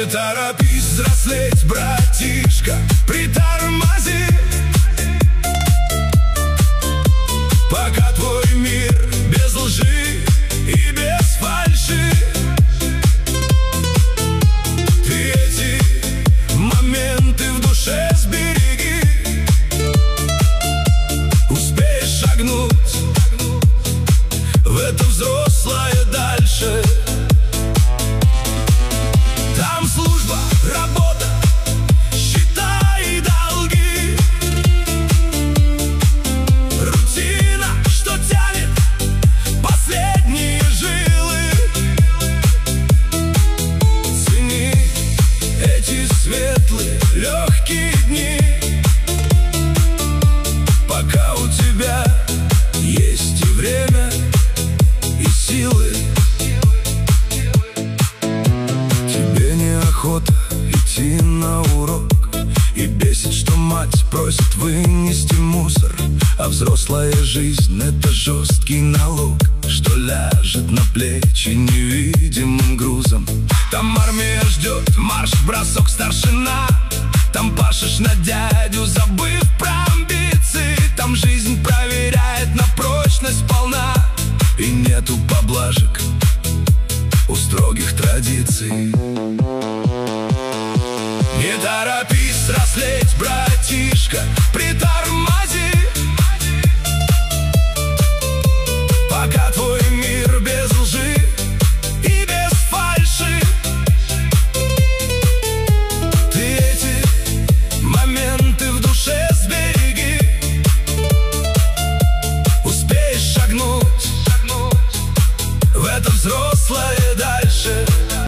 торопись взрослеть, братишка, притормози, пока твой мир без лжи и без фальши. Ты эти моменты в душе сбереги, успеешь шагнуть в это взрослое дальше. Там служба, работа, счета и долги, рутина, что тянет последние жилы. Цени эти светлые, легкие дни, пока у тебя есть и время, и силы. Охота идти на урок, и бесит, что мать просит вынести мусор. А взрослая жизнь — это жесткий налог, что ляжет на плечи невидимым грузом. Там армия ждет, марш, бросок, старшина. Там пашешь на дядю, забыв про амбиции. Там жизнь проверяет на прочность сполна, и нету поблажек у строгих традиций.